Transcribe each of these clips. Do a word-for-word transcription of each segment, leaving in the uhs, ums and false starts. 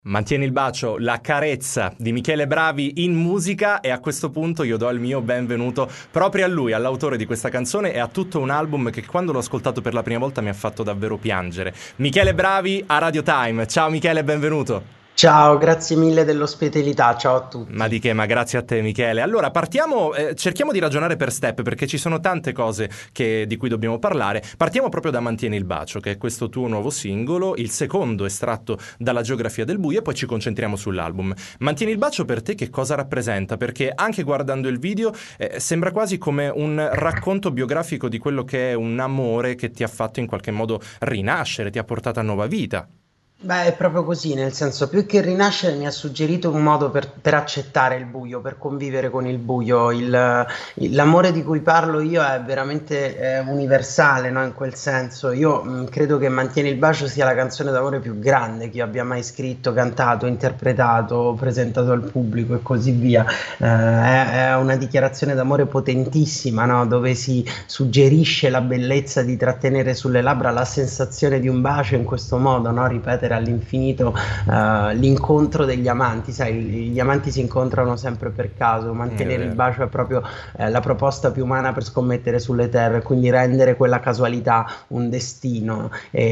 Mantieni il bacio, la carezza di Michele Bravi in musica, e a questo punto io do il mio benvenuto proprio a lui, all'autore di questa canzone e a tutto un album che quando l'ho ascoltato per la prima volta mi ha fatto davvero piangere. Michele Bravi a Radio Time. Ciao Michele, benvenuto. Ciao, grazie mille dell'ospitalità, ciao a Ma tutti. di che, ma grazie a te Michele. Allora partiamo, eh, cerchiamo di ragionare per step perché ci sono tante cose che, di cui dobbiamo parlare. Partiamo proprio da Mantieni il bacio, che è questo tuo nuovo singolo, il secondo estratto dalla geografia del buio, e poi ci concentriamo sull'album. Mantieni il bacio per te che cosa rappresenta? Perché anche guardando il video eh, sembra quasi come un racconto biografico di quello che è un amore che ti ha fatto in qualche modo rinascere, ti ha portato a nuova vita. Beh, è proprio così, nel senso, più che rinascere mi ha suggerito un modo per, per accettare il buio, per convivere con il buio. Il- il- l'amore di cui parlo io è veramente eh, universale, no? In quel senso. Io mh, credo che Mantieni il bacio sia la canzone d'amore più grande che io abbia mai scritto, cantato, interpretato, presentato al pubblico e così via. Eh, è, è una dichiarazione d'amore potentissima, no? Dove si suggerisce la bellezza di trattenere sulle labbra la sensazione di un bacio in questo modo, no? Ripetere all'infinito eh, l'incontro degli amanti, sai, gli amanti si incontrano sempre per caso, È mantenere il vero. bacio è proprio eh, la proposta più umana per scommettere sulle terre, quindi rendere quella casualità un destino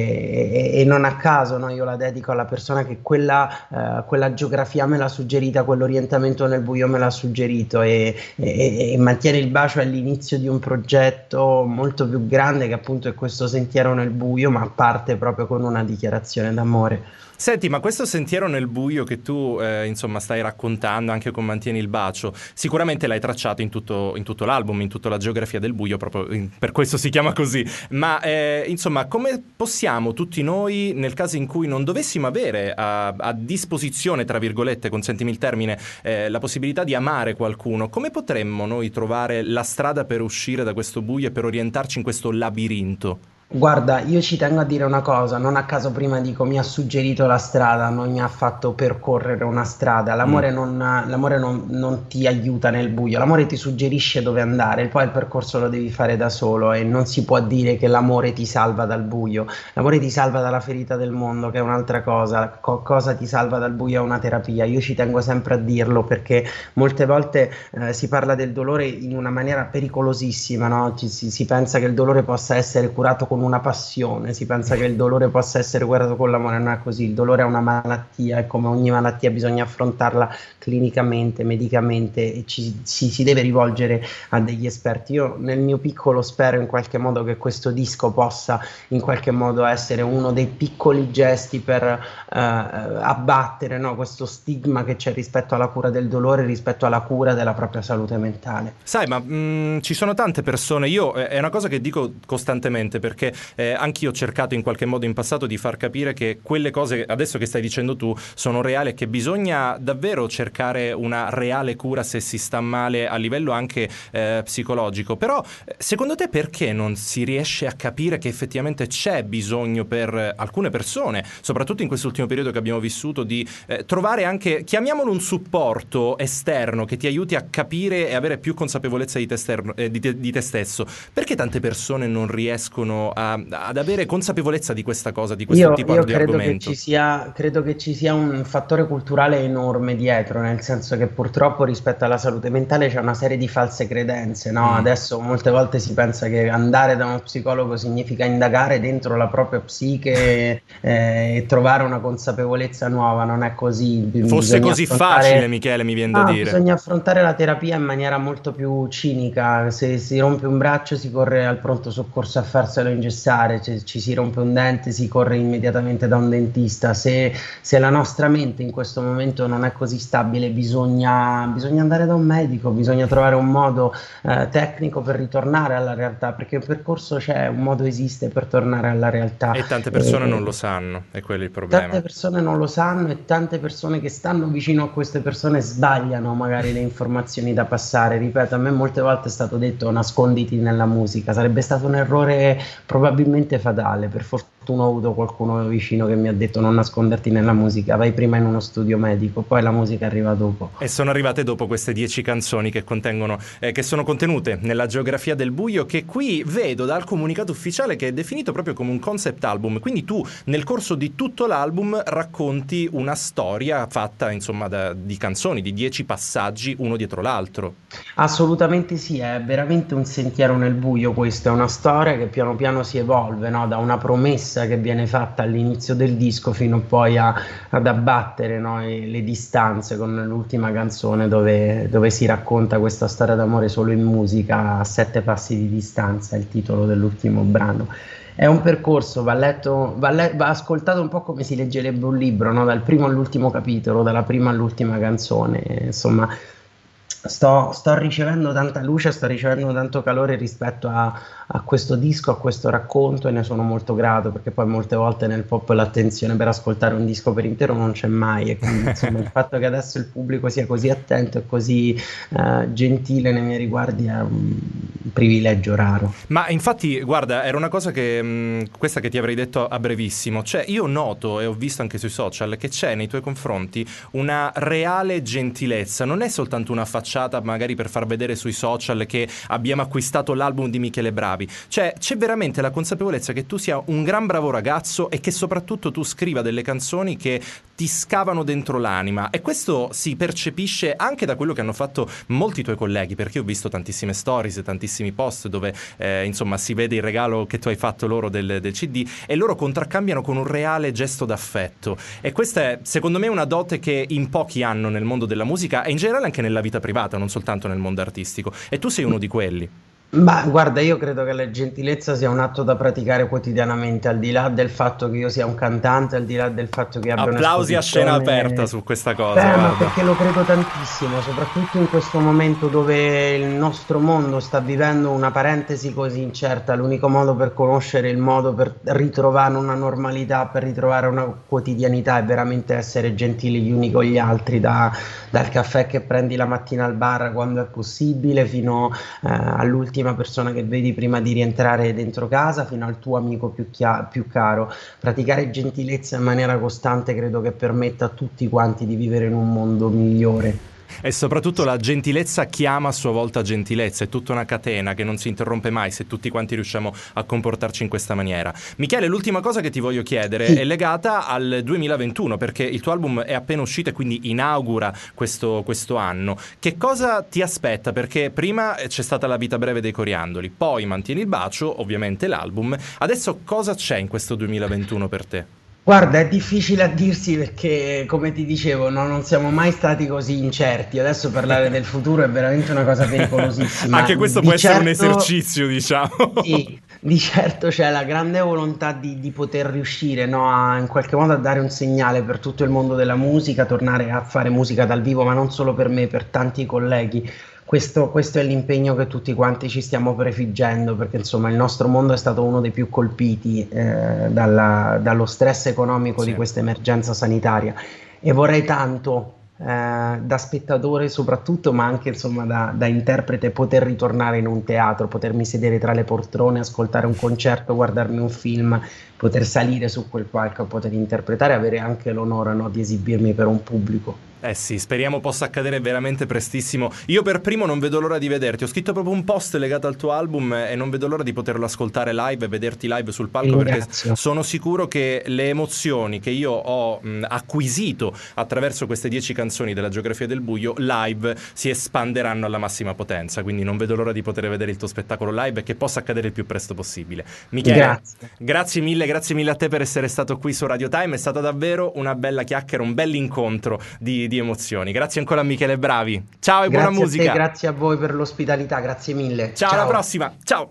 e, e- e non a caso, no, io la dedico alla persona che quella, eh, quella geografia me l'ha suggerita, quell'orientamento nel buio me l'ha suggerito e, e, e mantiene il bacio è l'inizio di un progetto molto più grande che appunto è questo sentiero nel buio, ma parte proprio con una dichiarazione d'amore. Senti, ma questo sentiero nel buio che tu eh, insomma stai raccontando anche con Mantieni il bacio, sicuramente l'hai tracciato in tutto, in tutto l'album, in tutta la geografia del buio, proprio in- per questo si chiama così. Ma eh, insomma, come possiamo tutti noi, nel caso in cui non dovessimo avere a, a disposizione, tra virgolette, consentimi il termine, eh, la possibilità di amare qualcuno, come potremmo noi trovare la strada per uscire da questo buio e per orientarci in questo labirinto? Guarda, io ci tengo a dire una cosa, non a caso prima dico mi ha suggerito la strada, non mi ha fatto percorrere una strada. L'amore Mm. non, l'amore non, non ti aiuta nel buio, l'amore ti suggerisce dove andare, poi il percorso lo devi fare da solo e non si può dire che l'amore ti salva dal buio. L'amore ti salva dalla ferita del mondo, che è un'altra cosa. Co- cosa ti salva dal buio è una terapia. Io ci tengo sempre a dirlo perché molte volte eh, si parla del dolore in una maniera pericolosissima, no? Ci- si, si pensa che il dolore possa essere curato con una passione, si pensa che il dolore possa essere curato con l'amore, non è così, il dolore è una malattia e come ogni malattia bisogna affrontarla clinicamente, medicamente e ci, ci si deve rivolgere a degli esperti. Io nel mio piccolo spero in qualche modo che questo disco possa in qualche modo essere uno dei piccoli gesti per eh, abbattere, no, questo stigma che c'è rispetto alla cura del dolore, rispetto alla cura della propria salute mentale. Sai, ma mh, ci sono tante persone, io eh, è una cosa che dico costantemente perché eh, anch'io ho cercato in qualche modo in passato di far capire che quelle cose adesso che stai dicendo tu sono reali e che bisogna davvero cercare una reale cura se si sta male a livello anche eh, psicologico. Però eh, secondo te perché non si riesce a capire che effettivamente c'è bisogno per eh, alcune persone, soprattutto in quest'ultimo periodo che abbiamo vissuto, di eh, trovare anche, chiamiamolo un supporto esterno che ti aiuti a capire e avere più consapevolezza di te, esterno, eh, di, te, di te stesso? Perché tante persone non riescono a, ad avere consapevolezza di questa cosa, di questo Io, tipo io di credo che ci argomento? sia, credo che ci sia un fattore culturale enorme dietro, nel senso che purtroppo rispetto alla salute mentale c'è una serie di false credenze, no? Mm. Adesso molte volte si pensa che andare da uno psicologo significa indagare dentro la propria psiche eh, e trovare una consapevolezza nuova, non è così, B- Fosse bisogna così facile, affrontare Michele, mi viene da No, dire. bisogna affrontare la terapia in maniera molto più cinica. Se si rompe un braccio, si corre al pronto soccorso a farselo ingessare, se ci si rompe un dente, si corre immediatamente da un dentista. Se, se la nostra mente in questo momento non è così stabile, bisogna, bisogna andare da un medico, bisogna trovare un modo eh, tecnico per ritornare alla realtà, perché il percorso c'è, un modo esiste per tornare alla realtà. E tante persone non lo E, sanno, è quello il Tante problema. persone non lo sanno e tante persone che stanno vicino a queste persone sbagliano magari le informazioni da passare. Ripeto, a me molte volte è stato detto nasconditi nella musica, sarebbe stato un errore probabilmente fatale. Per fortuna fortuna ho avuto qualcuno vicino che mi ha detto non nasconderti nella musica, vai prima in uno studio medico, poi la musica arriva dopo. E sono arrivate dopo queste dieci canzoni che contengono, eh, che sono contenute nella geografia del buio, che qui vedo dal comunicato ufficiale che è definito proprio come un concept album. Quindi tu nel corso di tutto l'album racconti una storia fatta insomma da, di canzoni, di dieci passaggi uno dietro l'altro. Assolutamente sì, è veramente un sentiero nel buio questo, è una storia che piano piano si evolve, no? Da una promessa che viene fatta all'inizio del disco fino poi a, ad abbattere, no? E le distanze con l'ultima canzone dove, dove si racconta questa storia d'amore solo in musica a sette passi di distanza, è il titolo dell'ultimo brano. È un percorso, va letto, va, le- va ascoltato un po' come si leggerebbe un libro, no? Dal primo all'ultimo capitolo, dalla prima all'ultima canzone, insomma. Sto, sto ricevendo tanta luce, sto ricevendo tanto calore rispetto a, a questo disco, a questo racconto, e ne sono molto grato, perché poi molte volte nel pop l'attenzione per ascoltare un disco per intero non c'è mai, e quindi insomma il fatto che adesso il pubblico sia così attento e così eh, gentile nei miei riguardi è un privilegio raro. Ma infatti, guarda, era una cosa che mh, questa che ti avrei detto a brevissimo, cioè io noto e ho visto anche sui social che c'è nei tuoi confronti una reale gentilezza, non è soltanto una facciata magari per far vedere sui social che abbiamo acquistato l'album di Michele Bravi, cioè c'è veramente la consapevolezza che tu sia un gran bravo ragazzo e che soprattutto tu scriva delle canzoni che ti scavano dentro l'anima, e questo si percepisce anche da quello che hanno fatto molti tuoi colleghi, perché io ho visto tantissime stories e tantissimi post dove eh, insomma si vede il regalo che tu hai fatto loro del, del C D, e loro contraccambiano con un reale gesto d'affetto, e questa è secondo me una dote che in pochi hanno nel mondo della musica e in generale anche nella vita privata, non soltanto nel mondo artistico, e tu sei uno di quelli. Ma guarda, io credo che la gentilezza sia un atto da praticare quotidianamente, al di là del fatto che io sia un cantante, al di là del fatto che abbia Applausi a scena un'esposizione. aperta su questa cosa, Beh, ma guarda. perché lo credo tantissimo, soprattutto in questo momento dove il nostro mondo sta vivendo una parentesi così incerta. L'unico modo per conoscere, il modo per ritrovare una normalità, per ritrovare una quotidianità, è veramente essere gentili gli uni con gli altri, da- dal caffè che prendi la mattina al bar quando è possibile, fino eh, all'ultima persona che vedi prima di rientrare dentro casa, fino al tuo amico più, chia- più caro. Praticare gentilezza in maniera costante credo che permetta a tutti quanti di vivere in un mondo migliore. E soprattutto la gentilezza chiama a sua volta gentilezza, è tutta una catena che non si interrompe mai se tutti quanti riusciamo a comportarci in questa maniera. Michele, l'ultima cosa che ti voglio chiedere Sì. è legata al duemilaventuno, perché il tuo album è appena uscito e quindi inaugura questo, questo anno. Che cosa ti aspetta? Perché prima c'è stata La vita breve dei coriandoli, poi Mantieni il bacio, ovviamente l'album. Adesso cosa c'è in questo duemilaventuno per te? Guarda, è difficile a dirsi perché, come ti dicevo, no, non siamo mai stati così incerti. Adesso parlare del futuro è veramente una cosa pericolosissima. Anche questo Di può essere un certo, esercizio, diciamo. sì, di certo c'è la grande volontà di, di poter riuscire, no, a, in qualche modo a dare un segnale per tutto il mondo della musica, tornare a fare musica dal vivo, ma non solo per me, per tanti colleghi. Questo, questo è l'impegno che tutti quanti ci stiamo prefiggendo, perché insomma il nostro mondo è stato uno dei più colpiti eh, dalla- dallo stress economico di Sì. questa emergenza sanitaria, e vorrei tanto, eh, da spettatore soprattutto, ma anche insomma da, da interprete, poter ritornare in un teatro, potermi sedere tra le poltrone, ascoltare un concerto, guardarmi un film, poter salire su quel palco, poter interpretare, avere anche l'onore, no, di esibirmi per un pubblico. Eh sì, speriamo possa accadere veramente prestissimo. Io per primo non vedo l'ora di vederti. Ho scritto proprio un post legato al tuo album e non vedo l'ora di poterlo ascoltare live e vederti live sul palco, perché Ringrazio. sono sicuro che le emozioni che io ho mh, acquisito attraverso queste dieci canzoni della geografia del buio live si espanderanno alla massima potenza, quindi non vedo l'ora di poter vedere il tuo spettacolo live e che possa accadere il più presto possibile. Michele, Grazie. grazie mille, grazie mille a te per essere stato qui su Radio Time, è stata davvero una bella chiacchiera, un bell'incontro di di emozioni. Grazie ancora a Michele Bravi. Ciao e buona Grazie a te, musica. grazie a voi per l'ospitalità, grazie mille. Ciao, alla prossima. Ciao.